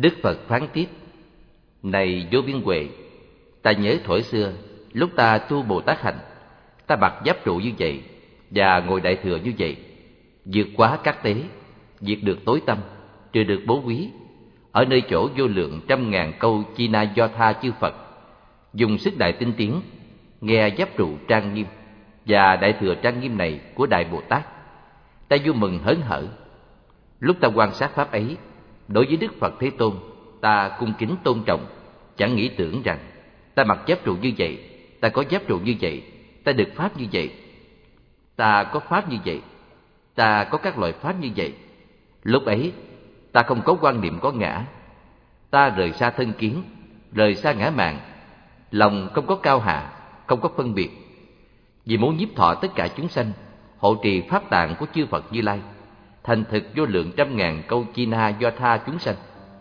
Đức Phật phán tiếp: Này Vô Biên Huệ, ta nhớ thuở xưa, lúc ta tu Bồ Tát hành, ta mặc giáp trụ như vậy và ngồi đại thừa như vậy, vượt quá các tế, diệt được tối tâm, trừ được bố quý, ở nơi chỗ vô lượng trăm ngàn câu chi na do tha chư Phật, dùng sức đại tinh tiến, nghe giáp trụ trang nghiêm và đại thừa trang nghiêm này của Đại Bồ Tát, ta vui mừng hớn hở. Lúc ta quan sát pháp ấy, đối với Đức Phật Thế Tôn, ta cung kính tôn trọng, chẳng nghĩ tưởng rằng ta mặc giáp trụ như vậy, ta có giáp trụ như vậy, ta được pháp như vậy, ta có pháp như vậy, ta có các loại pháp như vậy. Lúc ấy, ta không có quan niệm có ngã, ta rời xa thân kiến, rời xa ngã mạn, lòng không có cao hạ, không có phân biệt. Vì muốn nhiếp thọ tất cả chúng sanh, hộ trì pháp tạng của chư Phật Như Lai, thành thực vô lượng trăm ngàn câu chi na do tha chúng sanh,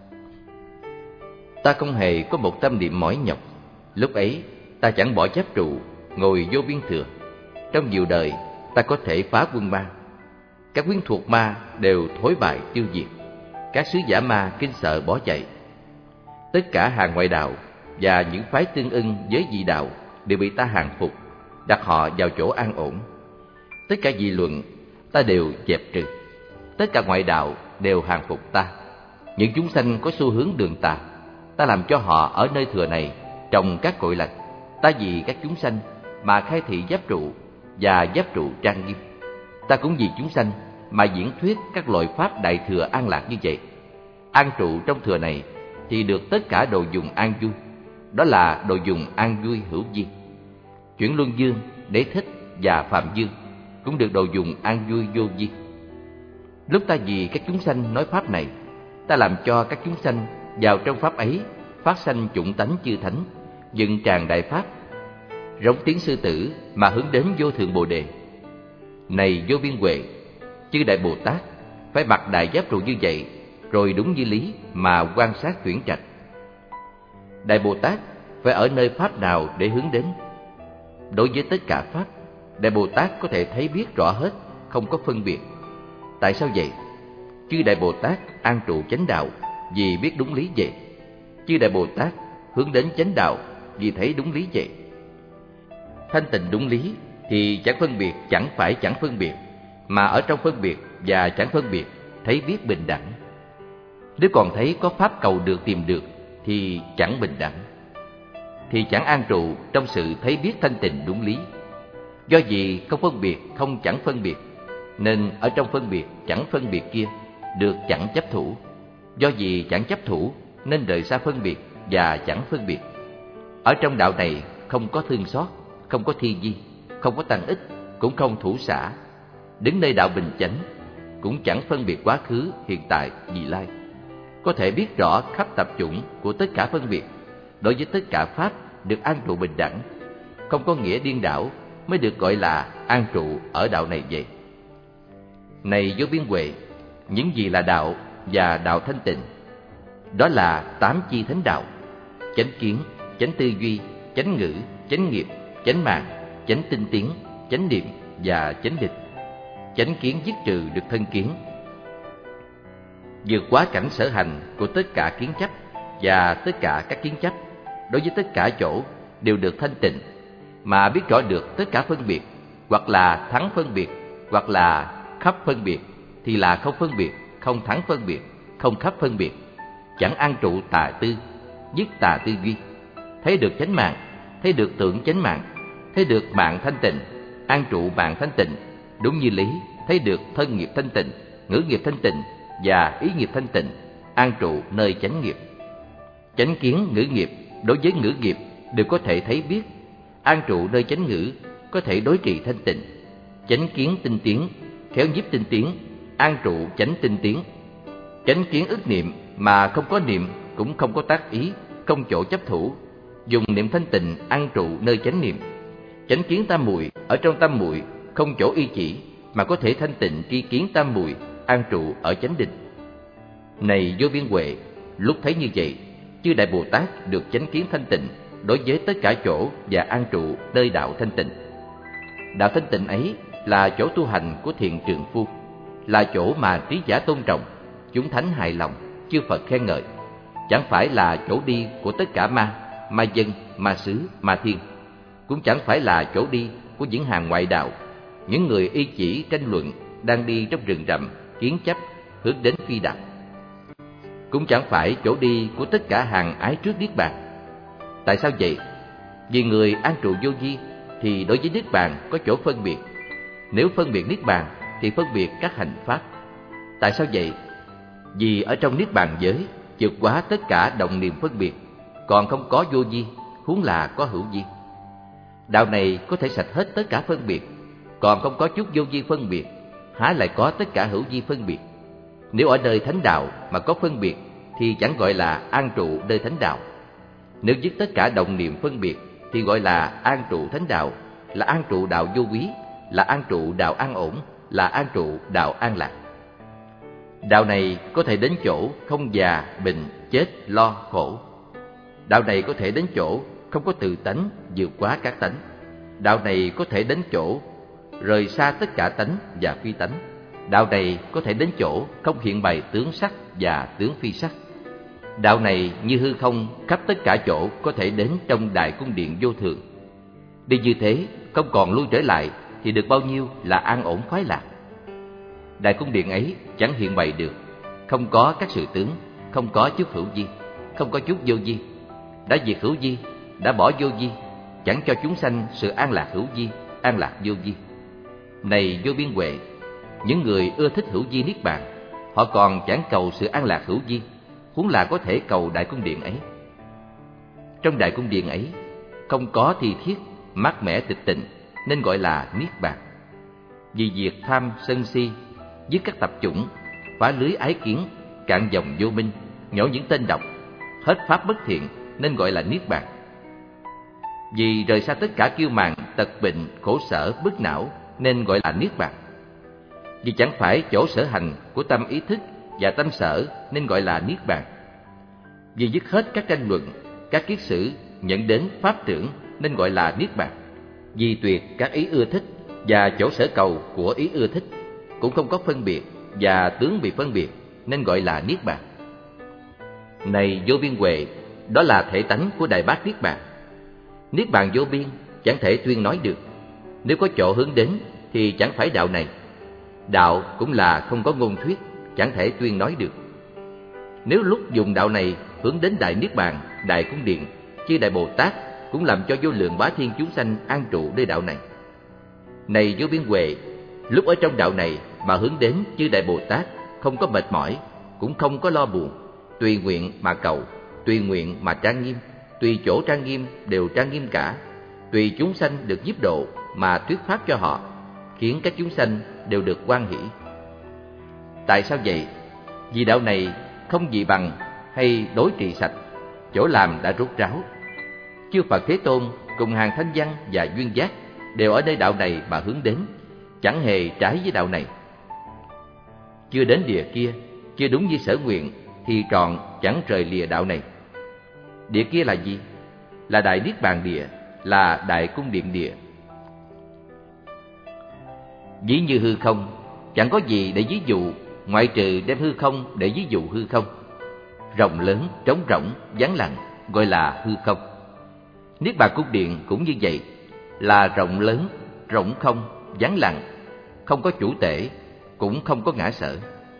ta không hề có một tâm niệm mỏi nhọc. Lúc ấy, ta chẳng bỏ giáp trụ, ngồi vô biên thừa. Trong nhiều đời, ta có thể phá quân ma. Các quyến thuộc ma đều thối bại tiêu diệt, các sứ giả ma kinh sợ bỏ chạy. Tất cả hàng ngoại đạo và những phái tương ưng với dị đạo đều bị ta hàng phục, đặt họ vào chỗ an ổn. Tất cả dị luận ta đều dẹp trừ, tất cả ngoại đạo đều hàng phục ta. Những chúng sanh có xu hướng đường tà, ta làm cho họ ở nơi thừa này trồng các cội lành. Ta vì các chúng sanh mà khai thị giáp trụ và giáp trụ trang nghiêm. Ta cũng vì chúng sanh mà diễn thuyết các loại pháp đại thừa an lạc như vậy. An trụ trong thừa này thì được tất cả đồ dùng an vui, đó là đồ dùng an vui hữu vi. Chuyển luân dương, đế thích và phạm dương cũng được đồ dùng an vui vô vi. Lúc ta vì các chúng sanh nói pháp này, ta làm cho các chúng sanh vào trong pháp ấy phát sanh chủng tánh chư thánh, dựng tràng đại pháp, rống tiếng sư tử mà hướng đến vô thượng bồ đề. Này Vô Biên Huệ, chư Đại Bồ Tát phải mặc đại giáp trụ như vậy, rồi đúng như lý mà quan sát tuyển trạch. Đại Bồ Tát phải ở nơi pháp nào để hướng đến? Đối với tất cả pháp, Đại Bồ Tát có thể thấy biết rõ hết, không có phân biệt. Tại sao vậy? Chư Đại Bồ Tát an trụ chánh đạo vì biết đúng lý vậy. Chư Đại Bồ Tát hướng đến chánh đạo vì thấy đúng lý vậy. Thanh tịnh đúng lý thì chẳng phân biệt, chẳng phải chẳng phân biệt, mà ở trong phân biệt và chẳng phân biệt thấy biết bình đẳng. Nếu còn thấy có pháp cầu được tìm được thì chẳng bình đẳng, thì chẳng an trụ trong sự thấy biết thanh tịnh đúng lý. Do vì không phân biệt, không chẳng phân biệt, nên ở trong phân biệt chẳng phân biệt kia được chẳng chấp thủ. Do vì chẳng chấp thủ nên rời xa phân biệt và chẳng phân biệt. Ở trong đạo này không có thương xót, không có thi vi, không có tăng ích, cũng không thủ xả. Đứng nơi đạo bình chánh, cũng chẳng phân biệt quá khứ, hiện tại, vị lai. Có thể biết rõ khắp tập chủng của tất cả phân biệt. Đối với tất cả pháp được an trụ bình đẳng, không có nghĩa điên đảo, mới được gọi là an trụ ở đạo này vậy. Này Vô Biên Huệ, những gì là đạo và đạo thanh tịnh? Đó là 8 chi thánh đạo: chánh kiến, chánh tư duy, chánh ngữ, chánh nghiệp, chánh mạng, chánh tinh tiến, chánh niệm và chánh định. Chánh kiến dứt trừ được thân kiến, vượt quá cảnh sở hành của tất cả kiến chấp và tất cả các kiến chấp. Đối với tất cả chỗ đều được thanh tịnh, mà biết rõ được tất cả phân biệt, hoặc là thắng phân biệt, hoặc là khắp phân biệt, thì là không phân biệt, không thắng phân biệt, không khắp phân biệt. Chẳng an trụ tà tư, dứt tà tư duy. Thấy được chánh mạng, thấy được tưởng chánh mạng, thấy được mạng thanh tịnh, an trụ mạng thanh tịnh, đúng như lý. Thấy được thân nghiệp thanh tịnh, ngữ nghiệp thanh tịnh và ý nghiệp thanh tịnh, an trụ nơi chánh nghiệp. Chánh kiến, ngữ nghiệp, đối với ngữ nghiệp đều có thể thấy biết, an trụ nơi chánh ngữ, có thể đối trị thanh tịnh. Chánh kiến tinh tiến, khéo nhiếp tinh tiến, an trụ chánh tinh tiến. Chánh kiến ức niệm mà không có niệm, cũng không có tác ý, không chỗ chấp thủ, dùng niệm thanh tịnh an trụ nơi chánh niệm. Chánh kiến tam muội, ở trong tam muội không chỗ y chỉ, mà có thể thanh tịnh tri kiến tam muội, an trụ ở chánh định. Này Vô Biên Huệ, lúc thấy như vậy, chư Đại Bồ Tát được chánh kiến thanh tịnh đối với tất cả chỗ và an trụ nơi đạo thanh tịnh. Đạo thanh tịnh ấy là chỗ tu hành của thiện trượng phu, là chỗ mà trí giả tôn trọng, chúng thánh hài lòng, chư Phật khen ngợi. chẳng phải là chỗ đi của tất cả ma, ma dân, ma xứ, ma thiên, cũng chẳng phải là chỗ đi của những hàng ngoại đạo, những người y chỉ tranh luận đang đi trong rừng rậm, kiến chấp, hướng đến phi đạp. Cũng chẳng phải chỗ đi của tất cả hàng ái trước Niết Bàn. Tại sao vậy? Vì người an trụ vô vi thì đối với Niết Bàn có chỗ phân biệt. Nếu phân biệt Niết Bàn thì phân biệt các hành pháp. Tại sao vậy? Vì ở trong Niết Bàn giới vượt quá tất cả động niệm phân biệt, còn không có vô vi, huống là có hữu vi. Đạo này có thể sạch hết tất cả phân biệt, còn không có chút vô vi phân biệt, há lại có tất cả hữu vi phân biệt. Nếu ở nơi thánh đạo mà có phân biệt thì chẳng gọi là an trụ nơi thánh đạo. Nếu dứt tất cả động niệm phân biệt thì gọi là an trụ thánh đạo, là an trụ đạo vô quý, là an trụ đạo an ổn, là an trụ đạo an lạc. Đạo này có thể đến chỗ không già, bệnh, chết, lo, khổ. Đạo này có thể đến chỗ không có tự tánh, vượt quá các tánh. Đạo này có thể đến chỗ rời xa tất cả tánh và phi tánh. Đạo này có thể đến chỗ không hiện bày tướng sắc và tướng phi sắc. Đạo này như hư không khắp tất cả chỗ có thể đến trong đại cung điện vô thường. Đi như thế, không còn lui trở lại thì được bao nhiêu là an ổn khoái lạc. Đại cung điện ấy chẳng hiện bày được, không có các sự tướng, không có chút hữu vi, không có chút vô vi. Đã diệt hữu vi, đã bỏ vô vi, chẳng cho chúng sanh sự an lạc hữu vi, an lạc vô vi. Này vô biên huệ, những người ưa thích hữu vi Niết Bàn, họ còn chẳng cầu sự an lạc hữu vi, huống là có thể cầu đại cung điện ấy. Trong đại cung điện ấy không có thi thiết, mát mẻ tịch tịnh, nên gọi là Niết Bàn. Vì diệt tham sân si, dứt các tập chủng, phá lưới ái kiến, cạn dòng vô minh, nhổ những tên độc, hết pháp bất thiện, nên gọi là Niết Bàn. Vì rời xa tất cả kiêu mạn, tật bệnh, khổ sở, bức não, nên gọi là Niết Bàn. Vì chẳng phải chỗ sở hành của tâm ý thức và tâm sở, nên gọi là Niết Bàn. Vì dứt hết các tranh luận, các kiết sử, nhận đến pháp tưởng, nên gọi là Niết Bàn. Vì tuyệt các ý ưa thích và chỗ sở cầu của ý ưa thích, cũng không có phân biệt và tướng bị phân biệt, nên gọi là Niết Bàn. Này vô biên huệ, đó là thể tánh của Đại Bát Niết Bàn. Niết Bàn vô biên, chẳng thể tuyên nói được. Nếu có chỗ hướng đến thì chẳng phải đạo này. Đạo cũng là không có ngôn thuyết, chẳng thể tuyên nói được. Nếu lúc dùng đạo này hướng đến Đại Niết Bàn, Đại Cung Điện, chư Đại Bồ Tát cũng làm cho vô lượng bá thiên chúng sanh an trụ nơi đạo này. Này vô biên huệ, lúc ở trong đạo này mà hướng đến chư Đại Bồ Tát, không có mệt mỏi, cũng không có lo buồn, tùy nguyện mà cầu, tùy nguyện mà trang nghiêm, tùy chỗ trang nghiêm đều trang nghiêm cả, tùy chúng sanh được nhiếp độ mà thuyết pháp cho họ, khiến các chúng sanh đều được hoan hỷ. Tại sao vậy? Vì đạo này không gì bằng hay đối trị sạch, chỗ làm đã rốt ráo. Chư Phật Thế Tôn cùng hàng thánh văn và duyên giác đều ở nơi đạo này mà hướng đến, chẳng hề trái với đạo này. Chưa đến địa kia, chưa đúng như sở nguyện thì trọn chẳng rời lìa đạo này. Địa kia là gì? Là Đại Niết Bàn địa, là Đại Cung Điện địa. Ví như hư không, chẳng có gì để ví dụ ngoại trừ đem hư không để ví dụ hư không. Rộng lớn, trống rỗng, vắng lặng, gọi là hư không. Niết Bàn Cung Điện cũng như vậy, là rộng lớn, rỗng không, vắng lặng, không có chủ tể, cũng không có ngã sở.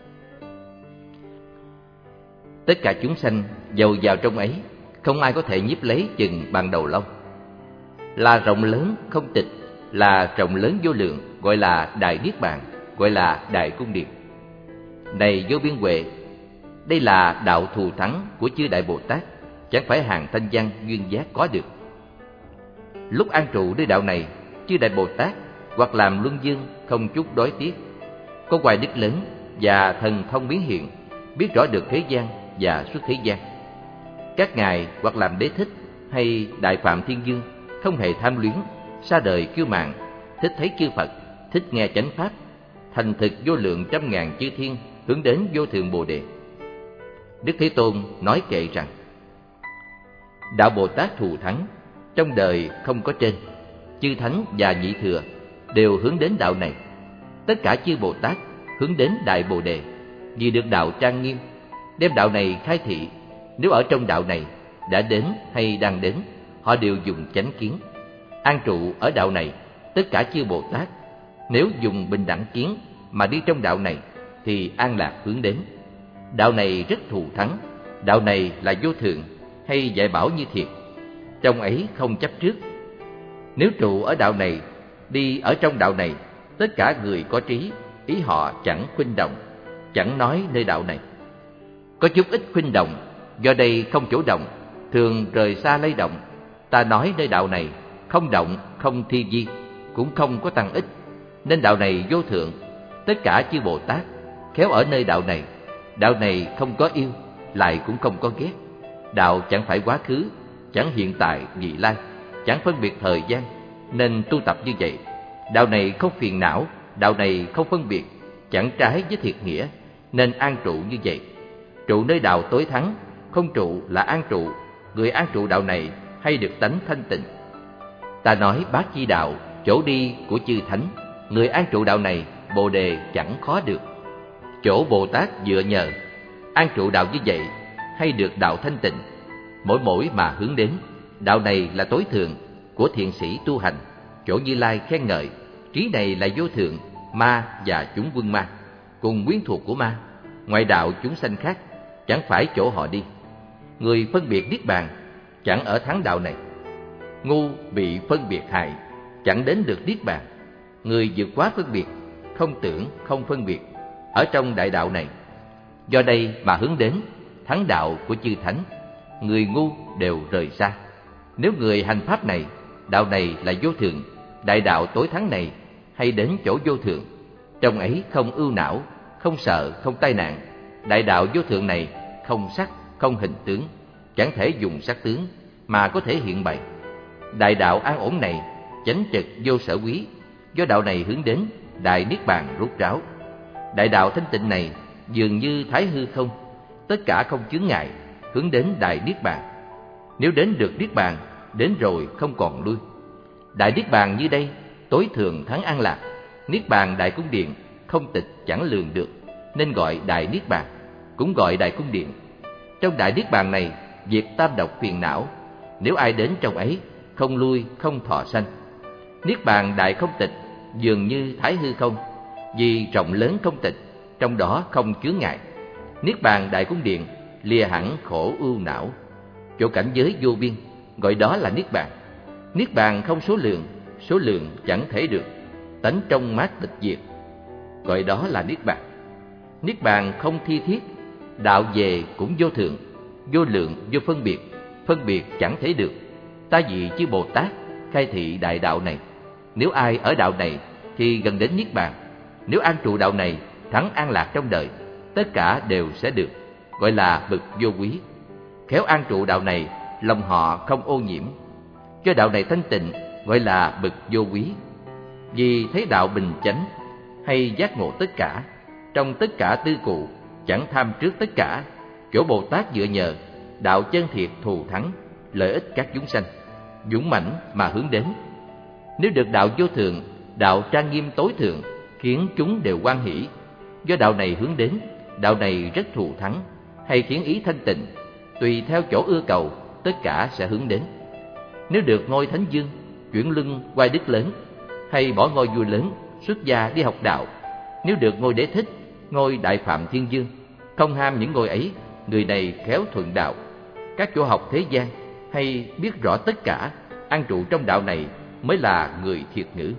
Tất cả chúng sanh dầu vào trong ấy, không ai có thể nhiếp lấy chừng bằng đầu lông. Là rộng lớn không tịch, là rộng lớn vô lượng, gọi là Đại Niết Bàn, gọi là Đại Cung Điện. Này vô biên huệ, đây là đạo thù thắng của chư Đại Bồ Tát, chẳng phải hàng thanh văn duyên giác có được. Lúc an trụ nơi đạo này, chư Đại Bồ Tát hoặc làm luân dương không chút đối tiếc, có hoài đức lớn và thần thông biến hiện, biết rõ được thế gian và xuất thế gian. Các ngài hoặc làm đế thích hay đại phạm thiên dương, không hề tham luyến, xa đời kiêu mạn, thích thấy chư Phật, thích nghe chánh pháp, thành thực vô lượng trăm ngàn chư thiên, hướng đến vô thượng Bồ Đề. Đức Thế Tôn nói kệ rằng: đạo Bồ Tát thù thắng, trong đời không có trên, chư thánh và nhị thừa đều hướng đến đạo này. Tất cả chư Bồ Tát hướng đến Đại Bồ Đề, vì được đạo trang nghiêm, đem đạo này khai thị, Nếu ở trong đạo này, đã đến hay đang đến, họ đều dùng chánh kiến. An trụ ở đạo này, tất cả chư Bồ Tát, nếu dùng bình đẳng kiến mà đi trong đạo này, thì an lạc hướng đến. Đạo này rất thù thắng, đạo này là vô thượng, hay dạy bảo như thiệt. Trong ấy không chấp trước. Nếu trụ ở đạo này, đi ở trong đạo này, tất cả người có trí, ý họ chẳng khuynh động, chẳng nói nơi đạo này. Có chút ít khuynh động, do đây không chỗ động, thường rời xa lay động. Ta nói nơi đạo này, không động, không thi vi, cũng không có tăng ích, nên đạo này vô thượng. Tất cả chư Bồ Tát khéo ở nơi đạo này không có yêu, lại cũng không có ghét. Đạo chẳng phải quá khứ, chẳng hiện tại vị lai, chẳng phân biệt thời gian, nên tu tập như vậy. Đạo này không phiền não, đạo này không phân biệt, chẳng trái với thiệt nghĩa, nên an trụ như vậy. Trụ nơi đạo tối thắng, không trụ là an trụ. Người an trụ đạo này hay được tánh thanh tịnh. Ta nói bát chi đạo, chỗ đi của chư thánh. Người an trụ đạo này, Bồ đề chẳng khó được. Chỗ Bồ Tát dựa nhờ, an trụ đạo như vậy, hay được đạo thanh tịnh. Mỗi mà hướng đến, đạo này là tối thượng của thiện sĩ tu hành. Chỗ Như Lai khen ngợi, trí này là vô thượng, ma và chúng quân ma, cùng quyến thuộc của ma. Ngoại đạo chúng sanh khác, chẳng phải chỗ họ đi. Người phân biệt niết bàn, chẳng ở thắng đạo này. Ngu bị phân biệt hại, chẳng đến được niết bàn. Người vượt quá phân biệt, không tưởng, không phân biệt, ở trong đại đạo này. Do đây mà hướng đến thắng đạo của chư thánh, người ngu đều rời xa. Nếu người hành pháp này, đạo này là vô thượng, đại đạo tối thắng này, hay đến chỗ vô thượng. Trong ấy không ưu não, không sợ, không tai nạn. Đại đạo vô thượng này không sắc, không hình tướng, chẳng thể dùng sắc tướng mà có thể hiện bày. Đại đạo an ổn này chánh trực vô sở quý, do đạo này hướng đến đại niết bàn rốt ráo. Đại đạo thanh tịnh này dường như thái hư không, tất cả không chướng ngại, hướng đến đại niết bàn. Nếu đến được niết bàn, đến rồi không còn lui. Đại niết bàn như đây, tối thượng thắng an lạc. Niết bàn đại cung điện, không tịch chẳng lường được, nên gọi đại niết bàn, cũng gọi đại cung điện. Trong đại niết bàn này, diệt tam độc phiền não. Nếu ai đến trong ấy, không lui, không thọ sanh. Niết bàn đại không tịch, dường như thái hư không, vì rộng lớn không tịch, trong đó không chướng ngại. Niết bàn đại cung điện, lìa hẳn khổ ưu não. Chỗ cảnh giới vô biên, gọi đó là niết bàn. Niết bàn không số lượng chẳng thể được, tánh trong mát tịch diệt, gọi đó là niết bàn. Niết bàn không thi thiết, đạo về cũng vô thượng, vô lượng, vô phân biệt chẳng thể được. Ta vị chư Bồ Tát khai thị đại đạo này. Nếu ai ở đạo này thì gần đến niết bàn. Nếu an trụ đạo này, thắng an lạc trong đời, tất cả đều sẽ được, gọi là bậc vô quý. Khéo an trụ đạo này, lòng họ không ô nhiễm, cho đạo này thanh tịnh, gọi là bậc vô quý. Vì thấy đạo bình chánh, hay giác ngộ tất cả, trong tất cả tư cụ, chẳng tham trước tất cả. Chỗ Bồ Tát dựa nhờ, đạo chân thiệt thù thắng, lợi ích các chúng sanh, dũng mãnh mà hướng đến. Nếu được đạo vô thượng, đạo trang nghiêm tối thượng, khiến chúng đều hoan hỷ. Do đạo này hướng đến, đạo này rất thù thắng, hay khiến ý thanh tịnh, tùy theo chỗ ưa cầu, tất cả sẽ hướng đến. Nếu được ngôi Thánh Dương, chuyển lưng quay đức lớn, hay bỏ ngôi vua lớn, xuất gia đi học đạo. Nếu được ngôi Đế Thích, ngôi Đại Phạm Thiên Dương, không ham những ngôi ấy, người này khéo thuận đạo. Các chỗ học thế gian, hay biết rõ tất cả, an trụ trong đạo này mới là người thiệt ngữ.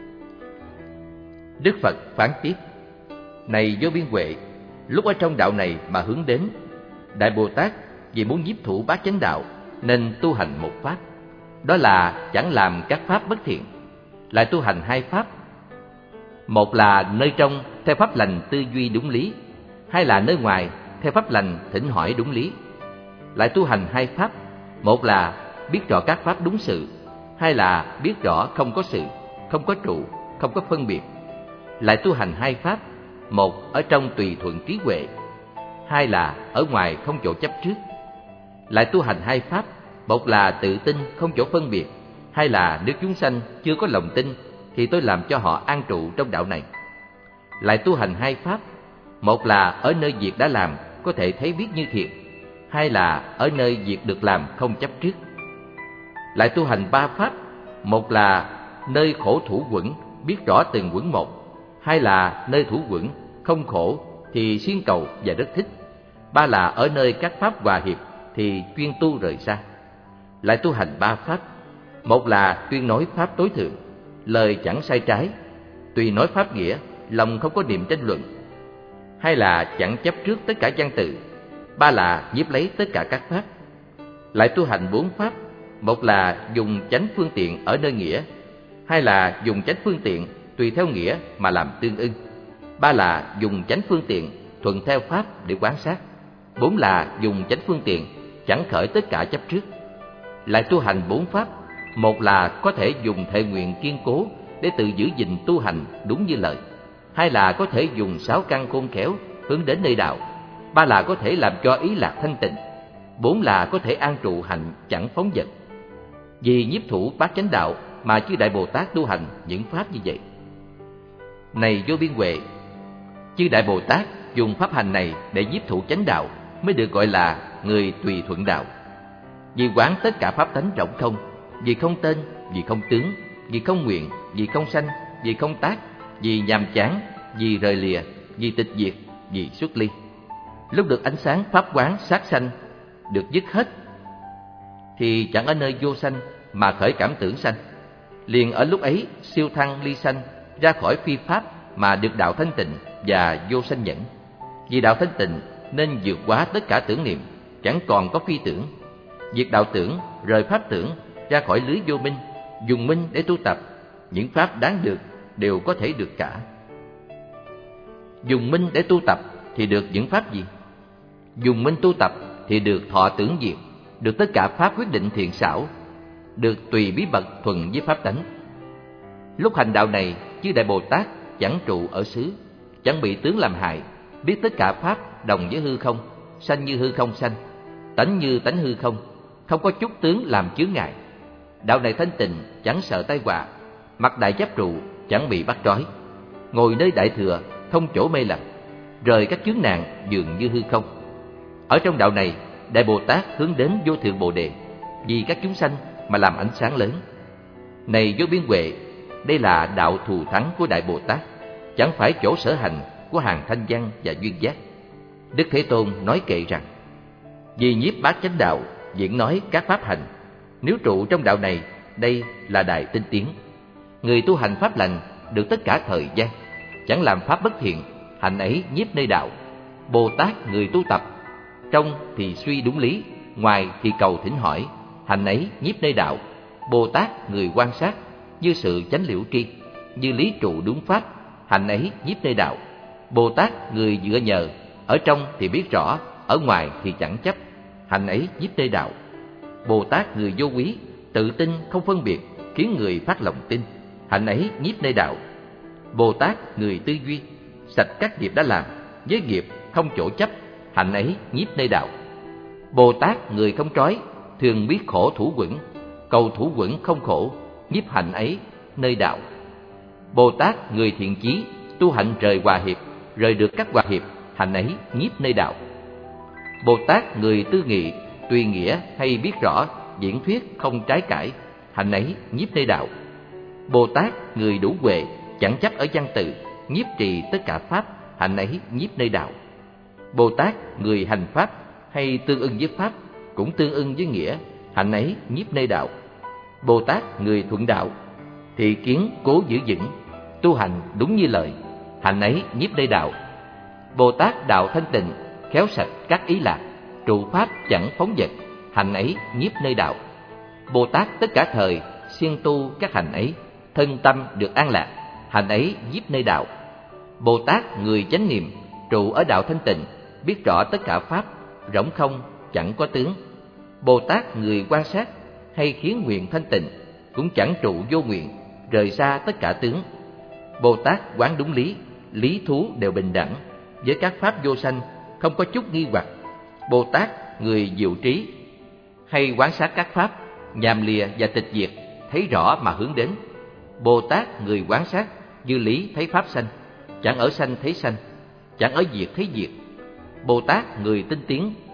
Đức Phật phán tiếp: Này Vô Biên Huệ, lúc ở trong đạo này mà hướng đến, Đại Bồ Tát vì muốn nhiếp thủ bát chánh đạo, nên tu hành một pháp, đó là chẳng làm các pháp bất thiện. Lại tu hành hai pháp: một là nơi trong theo pháp lành tư duy đúng lý, hai là nơi ngoài theo pháp lành thỉnh hỏi đúng lý. Lại tu hành hai pháp: một là biết rõ các pháp đúng sự, hai là biết rõ không có sự, không có trụ, không có phân biệt. Lại tu hành hai pháp: một ở trong tùy thuận trí huệ, hai là ở ngoài không chỗ chấp trước. Lại tu hành hai pháp: một là tự tin không chỗ phân biệt, hai là nếu chúng sanh chưa có lòng tin thì tôi làm cho họ an trụ trong đạo này. Lại tu hành hai pháp: một là ở nơi việc đã làm có thể thấy biết như thiệt, hay là ở nơi việc được làm không chấp trước. Lại tu hành ba pháp, một là nơi khổ thủ quẩn, biết rõ từng quẩn một, hai là nơi thủ quẩn, không khổ thì siêng cầu và rất thích, ba là ở nơi các pháp hòa hiệp thì chuyên tu rời xa. Lại tu hành ba pháp, một là tuyên nói pháp tối thượng, lời chẳng sai trái, tùy nói pháp nghĩa, lòng không có niệm tranh luận, hai là chẳng chấp trước tất cả văn tự, ba là nhiếp lấy tất cả các pháp. Lại tu hành bốn pháp, một là dùng chánh phương tiện ở nơi nghĩa, hai là dùng chánh phương tiện tùy theo nghĩa mà làm tương ưng, ba là dùng chánh phương tiện thuận theo pháp để quan sát, bốn là dùng chánh phương tiện chẳng khởi tất cả chấp trước. Lại tu hành bốn pháp, một là có thể dùng thệ nguyện kiên cố để tự giữ gìn tu hành đúng như lời, hai là có thể dùng sáu căn khôn khéo hướng đến nơi đạo, ba là có thể làm cho ý lạc thanh tịnh, bốn là có thể an trụ hạnh chẳng phóng dật. Vì nhiếp thủ bát chánh đạo mà chư Đại Bồ Tát tu hành những pháp như vậy. Này Vô Biên Huệ, chư Đại Bồ Tát dùng pháp hành này để nhiếp thủ chánh đạo mới được gọi là người tùy thuận đạo. Vì quán tất cả pháp tánh rỗng không, vì không tên, vì không tướng, vì không nguyện, vì không sanh, vì không tác, vì nhàm chán, vì rời lìa, vì tịch diệt, vì xuất ly. Lúc được ánh sáng pháp quán sát sanh được dứt hết thì chẳng ở nơi vô sanh mà khởi cảm tưởng sanh. Liền ở lúc ấy siêu thăng ly sanh, ra khỏi phi pháp mà được đạo thanh tịnh và vô sanh nhẫn. Vì đạo thanh tịnh nên vượt quá tất cả tưởng niệm, chẳng còn có phi tưởng. Diệt đạo tưởng, rời pháp tưởng, ra khỏi lưới vô minh, dùng minh để tu tập, những pháp đáng được đều có thể được cả. Dùng minh để tu tập thì được những pháp gì? Dùng minh tu tập thì được thọ tưởng diệt, được tất cả pháp quyết định thiện xảo, được tùy bí mật thuần với pháp tánh. Lúc hành đạo này, chư Đại Bồ Tát chẳng trụ ở xứ, chẳng bị tướng làm hại, biết tất cả pháp đồng với hư không, sanh như hư không sanh, tánh như tánh hư không, không có chút tướng làm chướng ngại. Đạo này thanh tịnh, chẳng sợ tai họa, mặc đại chấp trụ, chẳng bị bắt trói, ngồi nơi đại thừa, không chỗ mê lầm, rời các chướng nạn dường như hư không. Ở trong đạo này, Đại Bồ Tát hướng đến vô thượng Bồ Đề, vì các chúng sanh mà làm ánh sáng lớn. Này Vô Biên Huệ, đây là đạo thù thắng của Đại Bồ Tát, chẳng phải chỗ sở hành của hàng thanh văn và duyên giác. Đức Thế Tôn nói kệ rằng: vì nhiếp bát chánh đạo, diễn nói các pháp hành, nếu trụ trong đạo này, đây là đại tinh tiến. Người tu hành pháp lành được tất cả thời gian, chẳng làm pháp bất thiện, hạnh ấy nhiếp nơi đạo. Bồ Tát người tu tập, trong thì suy đúng lý, ngoài thì cầu thỉnh hỏi, hạnh ấy nhiếp nơi đạo. Bồ Tát người quan sát, như sự chánh liễu tri, như lý trụ đúng pháp, hạnh ấy nhiếp nơi đạo. Bồ Tát người dựa nhờ, ở trong thì biết rõ, ở ngoài thì chẳng chấp, hạnh ấy nhiếp nơi đạo. Bồ Tát người vô quý, tự tin không phân biệt, khiến người phát lòng tin, hạnh ấy nhiếp nơi đạo. Bồ Tát người tư duy, sạch các nghiệp đã làm, với nghiệp không chỗ chấp, hạnh ấy nhiếp nơi đạo. Bồ Tát người không trói, thường biết khổ thủ quẩn, cầu thủ quẩn không khổ, nhiếp hạnh ấy nơi đạo. Bồ Tát người thiện chí, tu hạnh rời hòa hiệp, rời được các hòa hiệp, hạnh ấy nhiếp nơi đạo. Bồ Tát người tư nghị, tùy nghĩa hay biết rõ, diễn thuyết không trái cãi, hạnh ấy nhiếp nơi đạo. Bồ Tát người đủ huệ, chẳng chấp ở văn tự, nhiếp trì tất cả pháp, hạnh ấy nhiếp nơi đạo. Bồ Tát người hành pháp hay tương ưng với pháp, cũng tương ưng với nghĩa, hạnh ấy nhiếp nơi đạo. Bồ Tát người thuận đạo, thị kiến cố giữ vững, tu hành đúng như lời, hạnh ấy nhiếp nơi đạo. Bồ Tát đạo thanh tịnh, khéo sạch các ý lạc, trụ pháp chẳng phóng dật, hạnh ấy nhiếp nơi đạo. Bồ Tát tất cả thời, siêng tu các hạnh ấy, thân tâm được an lạc, hạnh ấy nhiếp nơi đạo. Bồ Tát người chánh niệm, trụ ở đạo thanh tịnh, biết rõ tất cả pháp, rỗng không, chẳng có tướng. Bồ Tát người quan sát, hay khiến nguyện thanh tịnh, cũng chẳng trụ vô nguyện, rời xa tất cả tướng. Bồ Tát quán đúng lý, lý thú đều bình đẳng, với các pháp vô sanh, không có chút nghi hoặc. Bồ Tát người diệu trí, hay quán sát các pháp, nhàm lìa và tịch diệt, thấy rõ mà hướng đến. Bồ Tát người quán sát, như lý thấy pháp sanh, chẳng ở sanh thấy sanh, chẳng ở diệt thấy diệt. Bồ Tát người tinh tiến,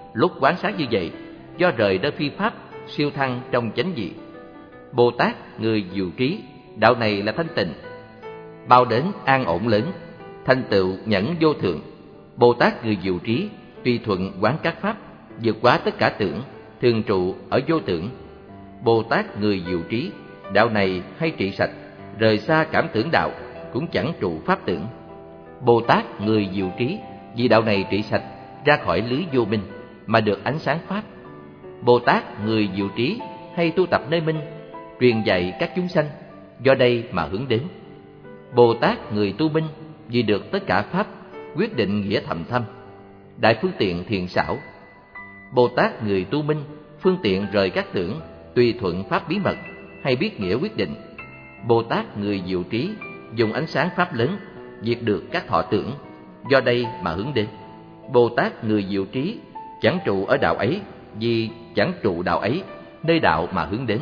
lúc quán sát như vậy, do rời nơi phi pháp, siêu thăng trong chánh vị. Bồ Tát người diệu trí, đạo này là thanh tịnh, bao đến an ổn lớn, thành tựu nhẫn vô thượng. Bồ Tát người diệu trí, tùy thuận quán các pháp, vượt quá tất cả tưởng, thường trụ ở vô tưởng. Bồ Tát người diệu trí, đạo này hay trị sạch, rời xa cảm tưởng đạo, cũng chẳng trụ pháp tưởng. Bồ Tát người diệu trí, vì đạo này trị sạch, ra khỏi lưới vô minh, mà được ánh sáng pháp. Bồ Tát người diệu trí, hay tu tập nơi minh, truyền dạy các chúng sanh, do đây mà hướng đến. Bồ Tát người tu minh, vì được tất cả pháp, quyết định nghĩa thầm thâm, đại phương tiện thiền xảo. Bồ Tát người tu minh, phương tiện rời các tưởng, tùy thuận pháp bí mật, hay biết nghĩa quyết định. Bồ Tát người diệu trí, dùng ánh sáng pháp lớn, diệt được các thọ tưởng, do đây mà hướng đến. Bồ Tát người diệu trí, chẳng trụ ở đạo ấy, vì chẳng trụ đạo ấy, nơi đạo mà hướng đến.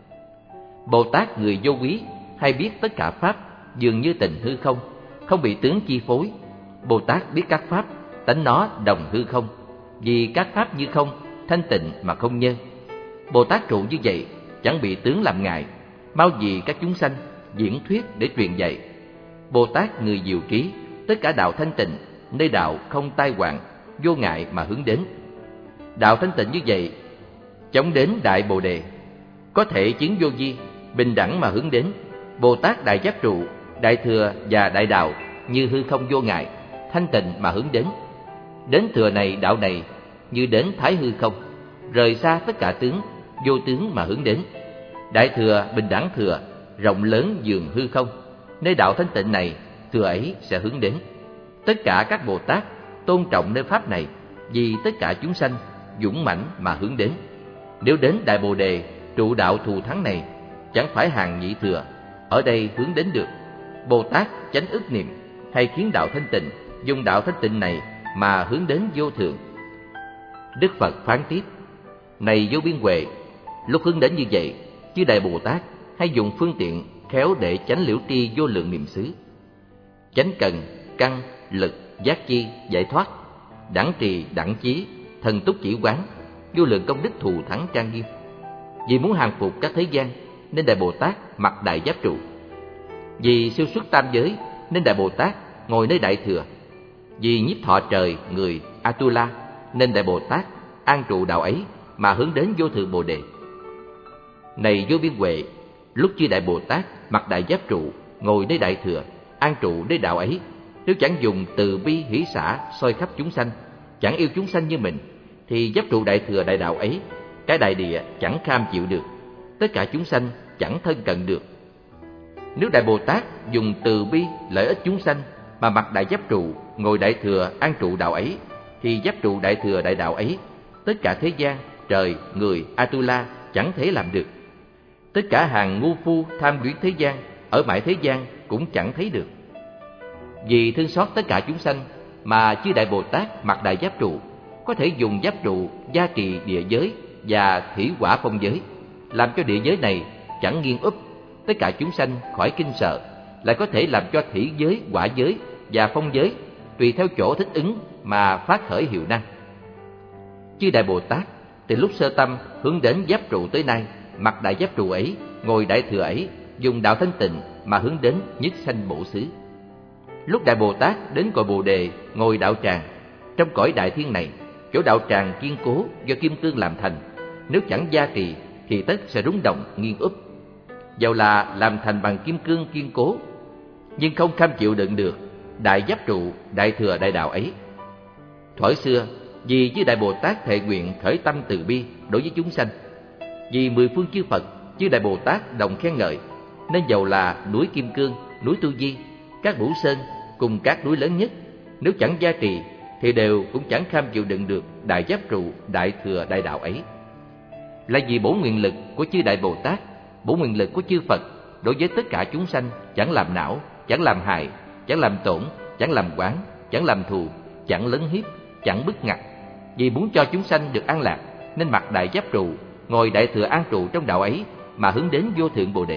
Bồ Tát người vô quý, hay biết tất cả pháp, dường như tình hư không, không bị tướng chi phối. Bồ Tát biết các pháp, tánh nó đồng hư không, vì các pháp như không, thanh tịnh mà không nhân. Bồ Tát trụ như vậy, chẳng bị tướng làm ngại, mau vì các chúng sanh, diễn thuyết để truyền dạy. Bồ Tát người diệu trí, tất cả đạo thanh tịnh, nơi đạo không tai hoạn, vô ngại mà hướng đến. Đạo thanh tịnh như vậy, chóng đến đại Bồ Đề, có thể chứng vô vi, bình đẳng mà hướng đến. Bồ Tát đại giác trụ, đại thừa và đại đạo, như hư không vô ngại, thanh tịnh mà hướng đến. Đến thừa này đạo này, như đến thái hư không, rời xa tất cả tướng, vô tướng mà hướng đến. Đại thừa bình đẳng thừa, rộng lớn dường hư không, nơi đạo thanh tịnh này, thừa ấy sẽ hướng đến. Tất cả các Bồ Tát tôn trọng nơi pháp này, vì tất cả chúng sanh dũng mãnh mà hướng đến. Nếu đến đại Bồ Đề trụ đạo thù thắng này, chẳng phải hàng nhị thừa, ở đây hướng đến được. Bồ Tát chánh ức niệm, hay khiến đạo thanh tịnh, dùng đạo thanh tịnh này mà hướng đến vô thượng. Đức Phật phán tiếp: Này vô biên huệ, lúc hướng đến như vậy, chư đại Bồ Tát hay dùng phương tiện khéo để chánh liễu tri vô lượng niệm xứ. Chánh cần, căn, lực, giác chi, giải thoát, đẳng trì, đẳng chí, thần túc chỉ quán, vô lượng công đức thù thắng trang nghiêm. Vì muốn hàng phục các thế gian, nên đại Bồ Tát mặc đại giáp trụ. Vì siêu xuất tam giới, nên đại Bồ Tát ngồi nơi đại thừa. Vì nhiếp thọ trời, người, Atula, nên đại Bồ Tát an trụ đạo ấy mà hướng đến vô thượng Bồ Đề. Này vô biên huệ, lúc chư đại Bồ Tát mặc đại giáp trụ, ngồi nơi đại thừa, an trụ nơi đạo ấy, nếu chẳng dùng từ bi hỷ xả soi khắp chúng sanh, chẳng yêu chúng sanh như mình, thì giáp trụ đại thừa đại đạo ấy, cái đại địa chẳng kham chịu được, tất cả chúng sanh chẳng thân cận được. Nếu đại Bồ Tát dùng từ bi lợi ích chúng sanh mà mặc đại giáp trụ, ngồi đại thừa an trụ đạo ấy, thì giáp trụ đại thừa đại đạo ấy, tất cả thế gian, trời, người, Atula chẳng thể làm được. Tất cả hàng ngu phu tham luyến thế gian, ở mãi thế gian cũng chẳng thấy được. Vì thương xót tất cả chúng sanh mà chư đại Bồ Tát mặc đại giáp trụ, có thể dùng giáp trụ gia trì địa giới và thủy hỏa phong giới, làm cho địa giới này chẳng nghiêng úp, tất cả chúng sanh khỏi kinh sợ, lại có thể làm cho thủy giới, hỏa giới và phong giới tùy theo chỗ thích ứng mà phát khởi hiệu năng. Chư đại Bồ Tát từ lúc sơ tâm hướng đến giáp trụ tới nay, mặc đại giáp trụ ấy, ngồi đại thừa ấy, dùng đạo thanh tịnh mà hướng đến nhất sanh bổ xứ. Lúc đại Bồ Tát đến cội Bồ Đề, ngồi đạo tràng, trong cõi đại thiên này, chỗ đạo tràng kiên cố do kim cương làm thành, nếu chẳng gia trì thì tất sẽ rung động nghiêng úp. Dầu là làm thành bằng kim cương kiên cố, nhưng không kham chịu đựng được đại giáp trụ đại thừa đại đạo ấy. Thuở xưa, vì chư đại Bồ Tát thệ nguyện khởi tâm từ bi đối với chúng sanh, vì mười phương chư Phật chư đại Bồ Tát đồng khen ngợi, nên dầu là núi Kim Cương, núi Tu Di, các Bửu Sơn cùng các núi lớn nhất, nếu chẳng gia trì thì đều cũng chẳng kham chịu đựng được đại giáp trụ đại thừa đại đạo ấy. Là vì bổn nguyện lực của chư đại Bồ Tát, bổn nguyện lực của chư Phật đối với tất cả chúng sanh chẳng làm não, chẳng làm hại, chẳng làm tổn, chẳng làm oán, chẳng làm thù, chẳng lấn hiếp, chẳng bức ngặt. Vì muốn cho chúng sanh được an lạc, nên mặc đại giáp trụ, ngồi đại thừa an trụ trong đạo ấy mà hướng đến vô thượng Bồ Đề.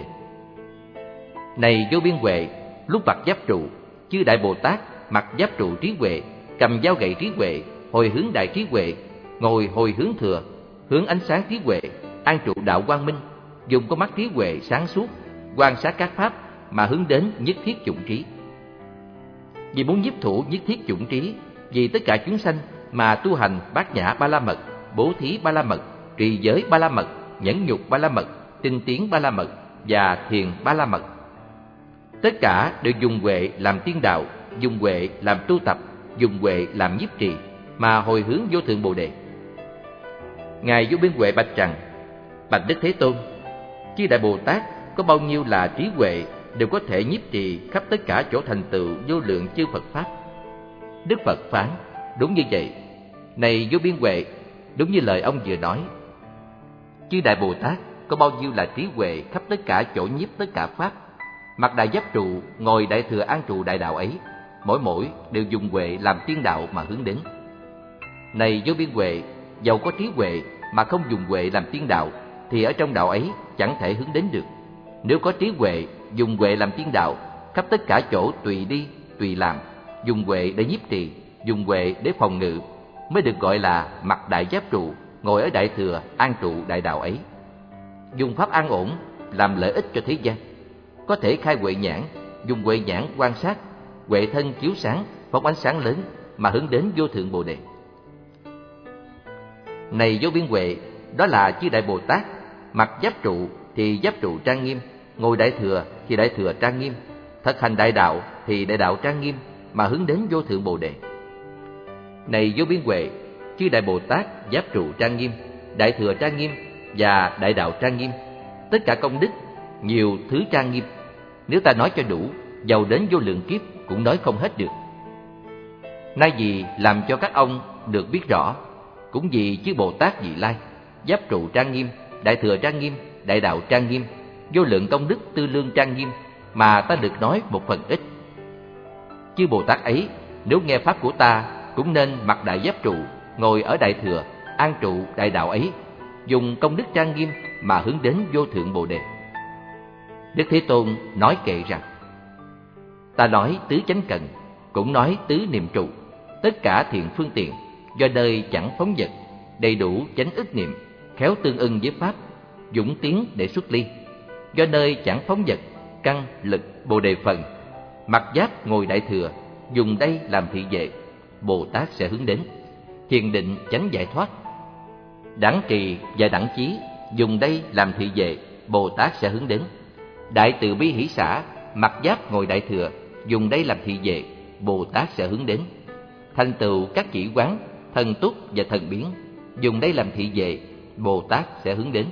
Này vô biên huệ, lúc mặc giáp trụ, chư đại Bồ Tát mặc giáp trụ trí huệ, cầm dao gậy trí huệ, hồi hướng đại trí huệ, ngồi hồi hướng thừa, hướng ánh sáng trí huệ, an trụ đạo quang minh, dùng con mắt trí huệ sáng suốt, quan sát các pháp mà hướng đến nhất thiết chủng trí. Vì muốn nhiếp thủ nhất thiết chủng trí, vì tất cả chúng sanh mà tu hành bát nhã ba la mật, bố thí ba la mật, trì giới ba la mật, nhẫn nhục ba la mật, tinh tiến ba la mật và thiền ba la mật. Tất cả đều dùng huệ làm tiên đạo, dùng huệ làm tu tập, dùng huệ làm nhiếp trì mà hồi hướng vô thượng Bồ đề. Ngài Vô Biên Huệ bạch rằng: bạch Đức Thế Tôn, chư đại Bồ Tát có bao nhiêu là trí huệ đều có thể nhiếp trì khắp tất cả chỗ thành tựu vô lượng chư Phật pháp. Đức Phật phán: đúng như vậy. Này Vô Biên Huệ, đúng như lời ông vừa nói. Chư đại Bồ Tát có bao nhiêu là trí huệ khắp tất cả chỗ nhiếp tất cả pháp. Mặc đại giáp trụ, ngồi đại thừa an trụ đại đạo ấy, mỗi đều dùng huệ làm tiên đạo mà hướng đến. Này Vô Biên Huệ, dầu có trí huệ mà không dùng huệ làm tiên đạo thì ở trong đạo ấy chẳng thể hướng đến được. Nếu có trí huệ, dùng huệ làm tiên đạo, khắp tất cả chỗ tùy đi, tùy làm, dùng huệ để nhiếp trì, dùng huệ để phòng ngự, mới được gọi là mặc đại giáp trụ, ngồi ở đại thừa an trụ đại đạo ấy. Dùng pháp an ổn làm lợi ích cho thế gian, có thể khai huệ nhãn, dùng huệ nhãn quan sát, huệ thân chiếu sáng, phóng ánh sáng lớn mà hướng đến vô thượng Bồ đề. Này Vô Biên Huệ, đó là chư đại Bồ Tát, mặc giáp trụ thì giáp trụ trang nghiêm, ngồi đại thừa thì đại thừa trang nghiêm, thực hành đại đạo thì đại đạo trang nghiêm mà hướng đến vô thượng Bồ đề. Này Vô Biên Huệ, chư đại Bồ Tát giáp trụ trang nghiêm, đại thừa trang nghiêm và đại đạo trang nghiêm, tất cả công đức nhiều thứ trang nghiêm. Nếu ta nói cho đủ, dầu đến vô lượng kiếp cũng nói không hết được. Nay vì làm cho các ông được biết rõ, cũng vì chư Bồ Tát Vị Lai giáp trụ trang nghiêm, đại thừa trang nghiêm, đại đạo trang nghiêm, vô lượng công đức tư lương trang nghiêm mà ta được nói một phần ít. Chư Bồ Tát ấy nếu nghe pháp của ta cũng nên mặc đại giáp trụ, ngồi ở đại thừa an trụ đại đạo ấy, dùng công đức trang nghiêm mà hướng đến vô thượng Bồ đề. Đức Thế Tôn nói kệ rằng: ta nói tứ chánh cần, cũng nói tứ niệm trụ, tất cả thiện phương tiện, do nơi chẳng phóng dật, đầy đủ chánh ức niệm, khéo tương ưng với pháp, dũng tiến để xuất ly. Do nơi chẳng phóng dật, căn lực Bồ đề phần, mặc giáp ngồi đại thừa, dùng đây làm thị vệ, Bồ Tát sẽ hướng đến. Thiền định chánh giải thoát, đẳng trì và đẳng chí, dùng đây làm thị vệ, Bồ Tát sẽ hướng đến. Đại từ bi hỷ xả, mặc giáp ngồi đại thừa, dùng đây làm thị vệ, Bồ Tát sẽ hướng đến. Thành tựu các chỉ quán, thần túc và thần biến, dùng đây làm thị vệ, Bồ Tát sẽ hướng đến.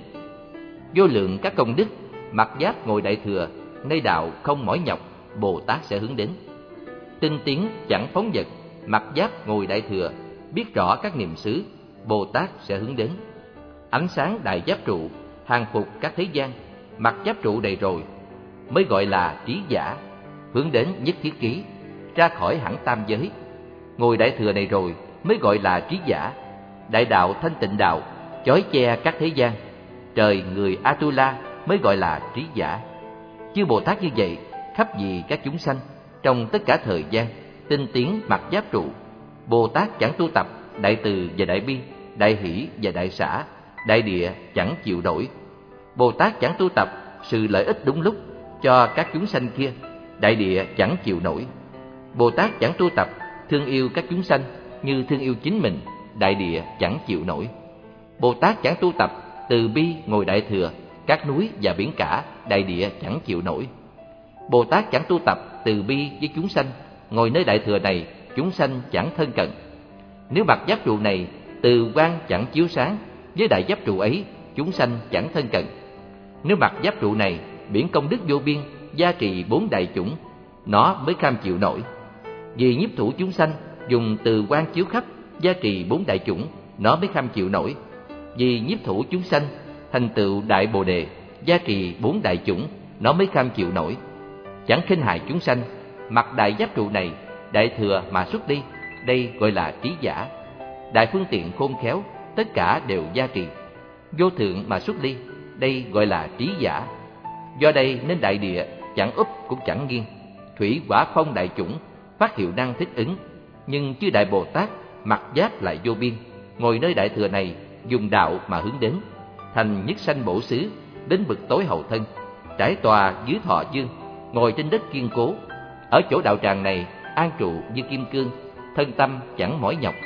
Vô lượng các công đức, mặc giáp ngồi đại thừa, nơi đạo không mỏi nhọc, Bồ Tát sẽ hướng đến. Tinh tiến chẳng phóng dật, mặc giáp ngồi đại thừa, biết rõ các niệm xứ, Bồ Tát sẽ hướng đến. Ánh sáng đại giáp trụ, hàng phục các thế gian, mặc giáp trụ đầy rồi mới gọi là trí giả, hướng đến nhất thiết ký, ra khỏi hẳn tam giới. Ngồi đại thừa này rồi mới gọi là trí giả. Đại đạo thanh tịnh đạo, chói che các thế gian, trời người Atula mới gọi là trí giả. Chư Bồ Tát như vậy khắp vì các chúng sanh, trong tất cả thời gian, tinh tiến mặc giáp trụ. Bồ Tát chẳng tu tập đại từ và đại bi, đại hỷ và đại xả, đại địa chẳng chịu nổi. Bồ Tát chẳng tu tập sự lợi ích đúng lúc cho các chúng sanh kia, đại địa chẳng chịu nổi. Bồ Tát chẳng tu tập thương yêu các chúng sanh như thương yêu chính mình, đại địa chẳng chịu nổi. Bồ Tát chẳng tu tập từ bi ngồi đại thừa, các núi và biển cả, đại địa chẳng chịu nổi. Bồ Tát chẳng tu tập từ bi với chúng sanh, ngồi nơi đại thừa này, chúng sanh chẳng thân cận. Nếu mặc giáp trụ này, từ quang chẳng chiếu sáng, với đại giáp trụ ấy, chúng sanh chẳng thân cận. Nếu mặc giáp trụ này, biển công đức vô biên, gia trì bốn đại chủng, nó mới cam chịu nổi. Vì nhiếp thủ chúng sanh, dùng từ quang chiếu khắp, gia trì bốn đại chủng, nó mới cam chịu nổi. Vì nhiếp thủ chúng sanh, thành tựu đại bồ đề, gia trì bốn đại chủng, nó mới cam chịu nổi. Chẳng khinh hại chúng sanh, mặc đại giáp trụ này, đại thừa mà xuất đi, đây gọi là trí giả. Đại phương tiện khôn khéo, tất cả đều gia trì. Vô thượng mà xuất ly, đây gọi là trí giả. Do đây nên đại địa chẳng úp cũng chẳng nghiêng, thủy hỏa phong đại chủng, phát hiệu năng thích ứng. Nhưng chư đại Bồ Tát mặc giáp lại vô biên, ngồi nơi đại thừa này dùng đạo mà hướng đến, thành nhất sanh bổ xứ, đến bực tối hậu thân, trải tòa dưới thọ dương, ngồi trên đất kiên cố. Ở chỗ đạo tràng này an trụ như kim cương, thân tâm chẳng mỏi nhọc.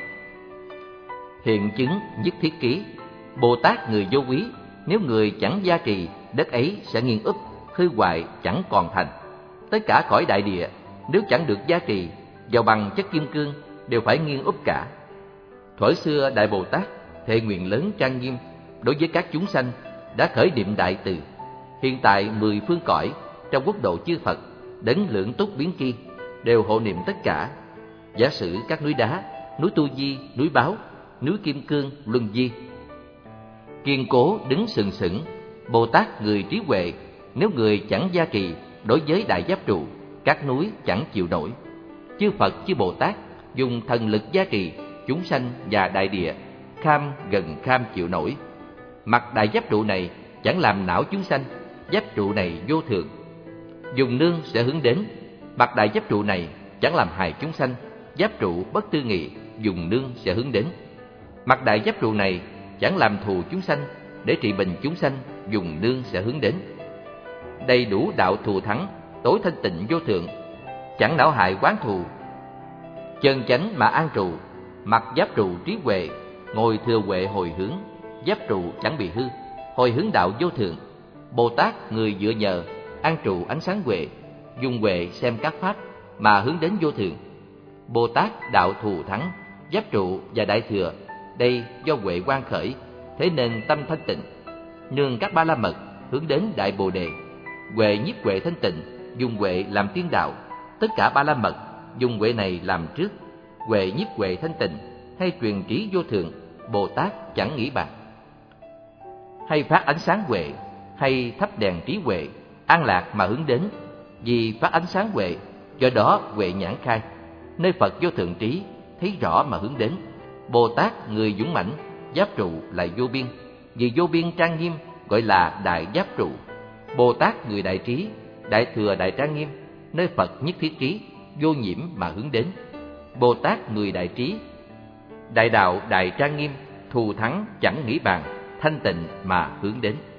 Hiện chứng nhất thiết ký. Bồ Tát người vô quý, nếu người chẳng gia trì, đất ấy sẽ nghiêng úp, hư hoại chẳng còn thành. Tất cả cõi đại địa, nếu chẳng được gia trì, vào bằng chất kim cương đều phải nghiêng úp cả. Thuở xưa Đại Bồ Tát thệ nguyện lớn trang nghiêm đối với các chúng sanh, đã khởi niệm đại từ. Hiện tại 10 phương cõi trong quốc độ chư Phật, đấng lượng túc biến kỳ đều hộ niệm tất cả. Giả sử các núi đá, núi Tu Di, núi Báo, núi Kim Cương, Luân Di kiên cố đứng sừng sững. Bồ Tát người trí huệ, nếu người chẳng gia trì, đối với đại giáp trụ, các núi chẳng chịu nổi. Chư Phật chư Bồ Tát dùng thần lực gia trì, chúng sanh và đại địa kham gần kham chịu nổi. Mặt đại giáp trụ này chẳng làm não chúng sanh, giáp trụ này vô thường, dùng nương sẽ hướng đến. Mặt đại giáp trụ này chẳng làm hại chúng sanh, giáp trụ bất tư nghị, dùng nương sẽ hướng đến. Mặt đại giáp trụ này chẳng làm thù chúng sanh, để trị bình chúng sanh, dùng nương sẽ hướng đến. Đầy đủ đạo thù thắng, tối thanh tịnh vô thượng, chẳng não hại quán thù, chân chánh mà an trụ. Mặt giáp trụ trí huệ, ngồi thừa huệ hồi hướng, giáp trụ chẳng bị hư, hồi hướng đạo vô thượng. Bồ Tát người dựa nhờ, an trụ ánh sáng huệ, dùng huệ xem các pháp mà hướng đến vô thượng. Bồ Tát đạo thù thắng, giáp trụ và đại thừa, đây do huệ quang khởi, thế nên tâm thanh tịnh. Nương các ba la mật hướng đến đại bồ đề, huệ nhiếp huệ thanh tịnh, dùng huệ làm tiên đạo. Tất cả ba la mật dùng huệ này làm trước, huệ nhiếp huệ thanh tịnh, hay truyền trí vô thượng, Bồ Tát chẳng nghĩ bàn. Hay phát ánh sáng huệ, hay thắp đèn trí huệ, an lạc mà hướng đến. Vì phát ánh sáng huệ, do đó huệ nhãn khai, nơi Phật vô thượng trí, thấy rõ mà hướng đến. Bồ Tát người dũng mãnh, giáp trụ lại vô biên, vì vô biên trang nghiêm gọi là đại giáp trụ. Bồ Tát người đại trí, đại thừa đại trang nghiêm, nơi Phật nhất thiết trí, vô nhiễm mà hướng đến. Bồ Tát người đại trí, đại đạo đại trang nghiêm, thù thắng chẳng nghĩ bàn, thanh tịnh mà hướng đến.